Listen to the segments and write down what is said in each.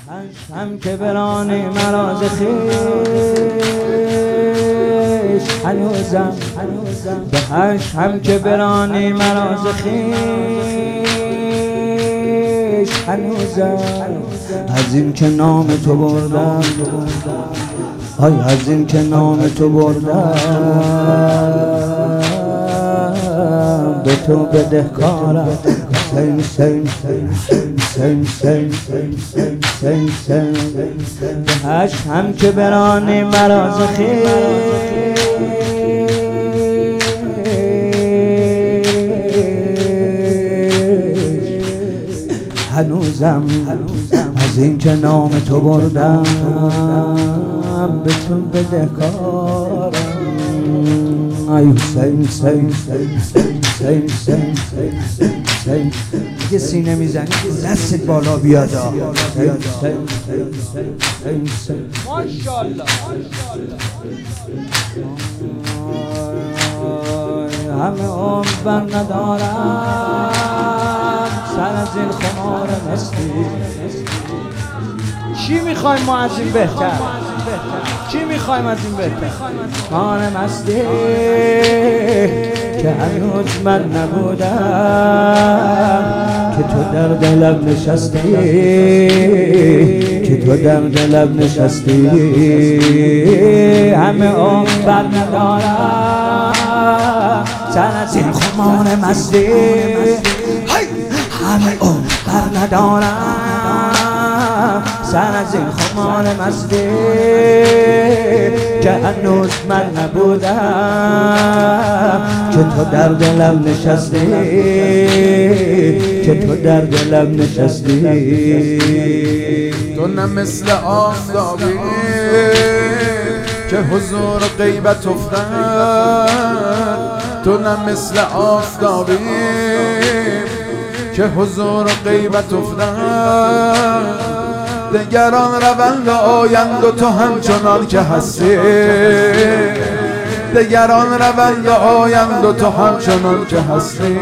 هم که برانی مراز خیش هنوزم به هم که برانی مراز خیش هنوزم از این که نام تو بردم آی از این که نام تو بردم به تو بدهکارم سین سین سین سین سین سین هم که برانی مراز خیش هنوزم از این که نام تو بردم به تو بدهکارم ای حسین سین سین سین سین دیگه سینه میزنی دستت بالا بیاد ماشاءالله همه عمر بر ندارم سر از این خمار مستی چی میخوایم ما از این بهتر؟ چی میخوایم از این بهتر؟ خمار مستی که هنوز من نبودم که تو در دلم نشستی که تو در دلم نشستی همه عمر بر ندارم سر از این خمار مستی همه عمر بر ندارم سر از این خمار مستی که هنوز من نبودم که تو در دلم نشستی که تو در دلم نشستی تو نه مثل آفتابی که حضور غیبت افتد تو نه مثل آفتابی که حضور غیبت افتد دگران روند آیند و تو همچنان که هستی دگران روند آیند و تو همچنان که هستی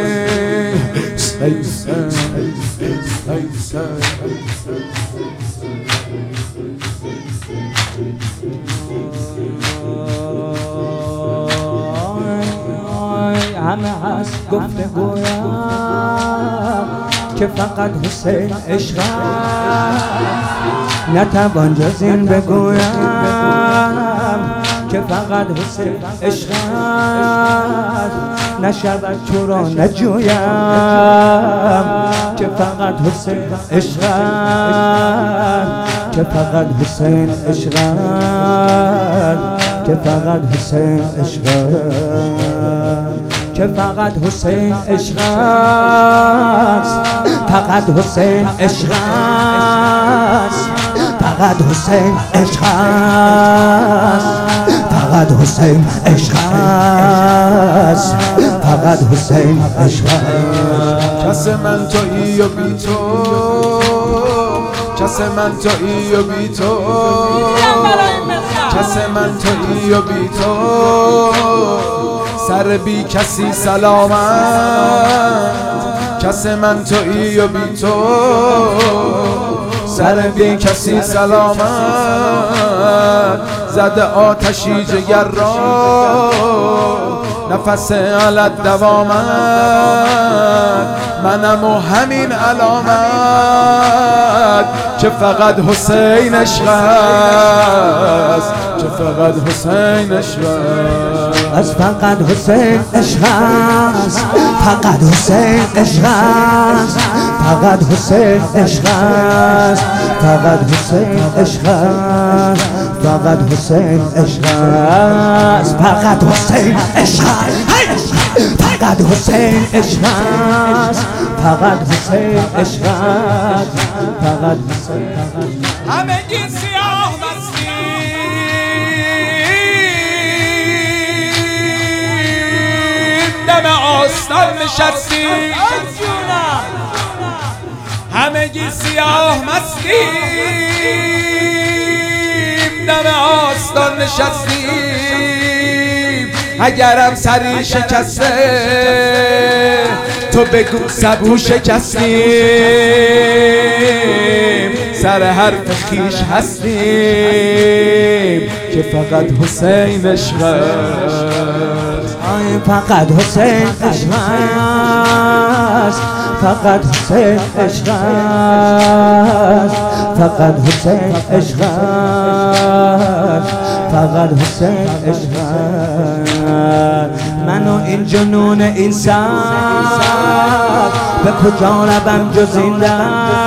همه هست گفتگویم که فقط حسین عشق نتوان جز این بگویم که فقط حسین عشق نشود تو را نجویم که فقط حسین عشق که فقط حسین عشق که فقط حسین عشق که فقط حسین عشق است فقط حسین عشق است فقط حسین عشق است فقط حسین عشق است فقط حسین عشق است کس من تویی و بی تو کس من تویی و بی تو کس من تویی و بی تو سر بی کسی سلامت کس من تویی و بی تو سر بی کسی سلامت زده آتشی جگر را نفس علت دوامت منم و همین علامت که فقط حسین عشق است که فقط حسین عشق از فقط حسین عشق است فقط حسین عشق است فقط حسین عشق است فقط حسین عشق است فقط حسین عشق است فقط حسین عشق است فقط حسین عشق است فقط حسین عشق است فقط حسین همگی سیاه مستی دم آستان نشستیم همگی سیاه مستیم دم آستان نشستیم اگرم سری شکسته تو بگو سبو شکستیم سر حرف خیش هستیم که فقط حسین عشق است. فقط حسین عشق است، فقط حسین عشق است، فقط حسین عشق است، فقط حسین عشق است. من و این جنون این سر به کجا روم جز این در،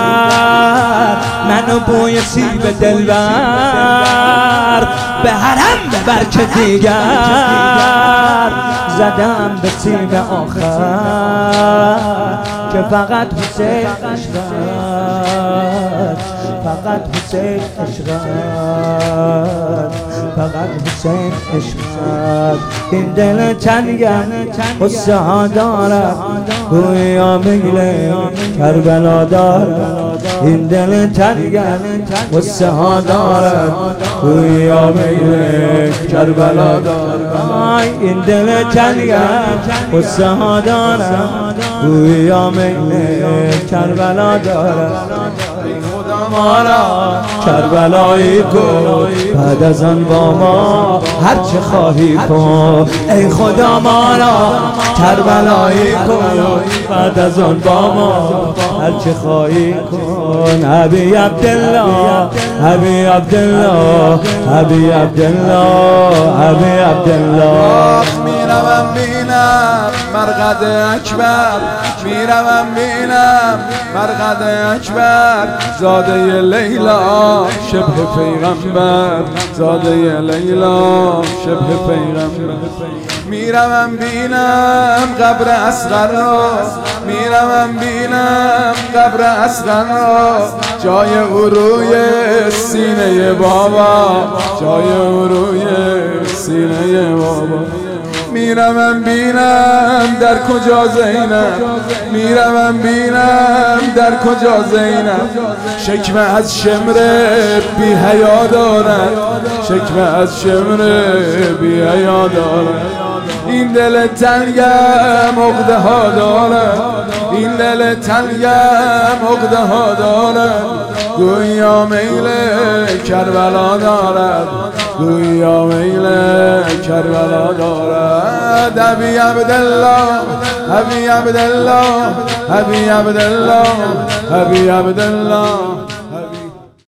من و بوی سیب دلبر به حرم ببر که دیگر زدم به سیب آخر که فقط حسین عشق است، فقط حسین عشق است، فقط حسین عشق است. این دل تنگم غصه ها دارد گویا میل کربلا دارد، این دل تنگم غصه ها دارد گویا میل کربلا دارد، این دل تنگم غصه ها دارد گویا میل کربلا دارد. ما را کربلایی کن بعد از آن با ما هرچه خواهی کن، ای خدا ما را کربلایی کن بعد از آن با ما هرچه خواهی کن. ابی عبدالله ابی عبدالله ابی عبدالله ابی عبدالله. میروم بینم مرقد اکبر، میروم بینم مرقد اکبر، زاده لیلا شبه پیغمبر، زاده لیلا شبه پیغمبر. میروم بینم قبر اصغر را، میروم بینم قبر اصغر را، جای او روی سینه بابا، جای او روی سینه بابا. میروم بینم در کجا زینب، میروم بینم در کجا زینب، شکمه از شمر بی حیا دارد، شکمه از شمر بی حیا دارد. این دل تنگم عقده ها دارد، این دل تنگم عقده ها دارد، گویا میل کربلا دارد، گویا میل کربلا دارد. ابی عبدالله ابی عبدالله ابی عبدالله ابی عبدالله.